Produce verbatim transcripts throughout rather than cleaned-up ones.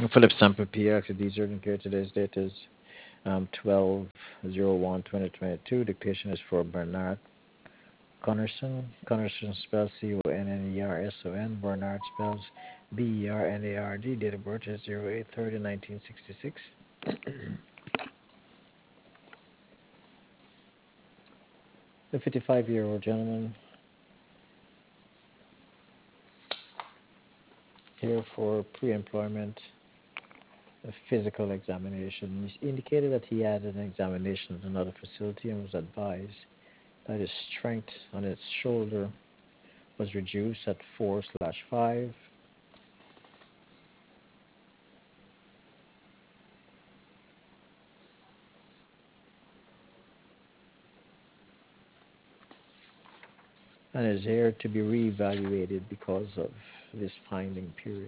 Philip Sample P X, the urgent care. Today's date is um, twelve oh one twenty twenty-two. The patient is for Bernard Connerson. Connerson spells C O N N E R S O N. Bernard spells B E R N A R D. Date of birth is zero eight thirty nineteen sixty-six. The fifty-five-year-old gentleman here for pre-employment physical examination. He indicated that he had an examination at another facility and was advised that his strength on his shoulder was reduced at four slash five. And is here to be reevaluated because of this finding period.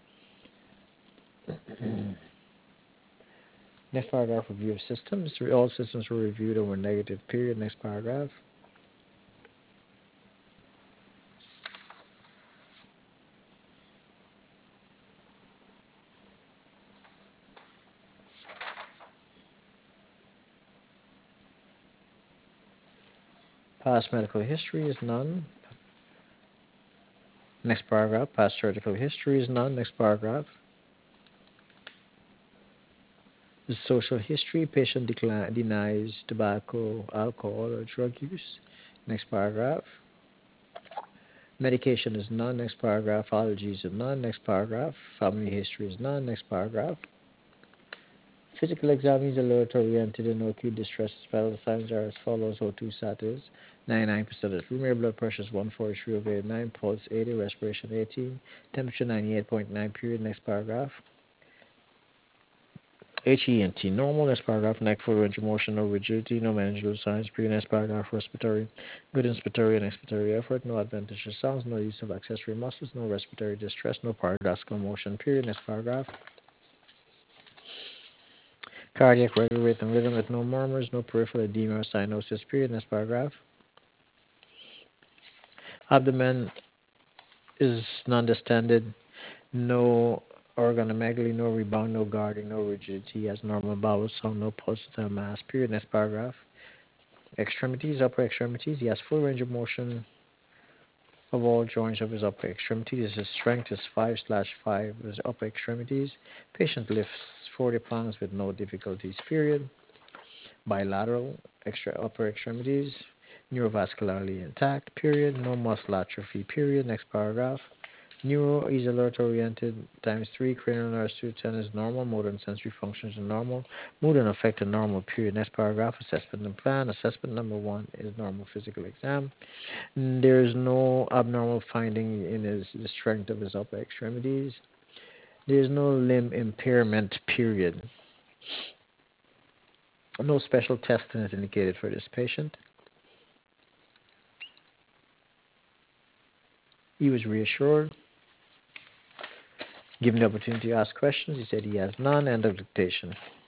Next paragraph, review of systems. All systems were reviewed over a negative period. Next paragraph. Past medical history is none. Next paragraph. Past surgical history is none. Next paragraph. The social history. Patient decline, denies tobacco, alcohol, or drug use. Next paragraph. Medication is none. Next paragraph. Allergies is none. Next paragraph. Family history is none. Next paragraph. Physical exam is alert oriented and no acute distress. Vital signs are as follows. O two sat is ninety-nine percent of the room. Blood pressure is one forty-three over eighty-nine. Pulse eighty. Respiration eighteen. Temperature ninety-eight point nine. Period. Next paragraph. H E N T normal. Next paragraph. Neck full range of motion. No rigidity. No manageable signs. Period. Next paragraph. Respiratory. Good inspiratory and expiratory effort. No adventitious sounds. No use of accessory muscles. No respiratory distress. No paradoxical motion. Period. Next paragraph. Cardiac regular rate and rhythm with no murmurs, no peripheral edema or cyanosis. Period. Next paragraph. Abdomen is non-distended, no organomegaly, no rebound, no guarding, no rigidity, has normal bowel sound, no pulsatile mass. Period. Next paragraph. Extremities, upper extremities. He has full range of motion of all joints of his upper extremities. His strength is five slash five of his upper extremities. Patient lifts forty pounds with no difficulties. Period. Bilateral extra upper extremities, neurovascularly intact, period. No muscle atrophy, period. Next paragraph. Neuro is alert oriented times three. Cranial nerve two ten is normal. Motor and sensory functions are normal. Mood and affect are normal, period. Next paragraph. Assessment and plan. Assessment number one is normal physical exam. There is no abnormal finding in his the strength of his upper extremities. There is no limb impairment, period. No special testing is indicated for this patient. He was reassured. Given the opportunity to ask questions, he said he has none. End of dictation.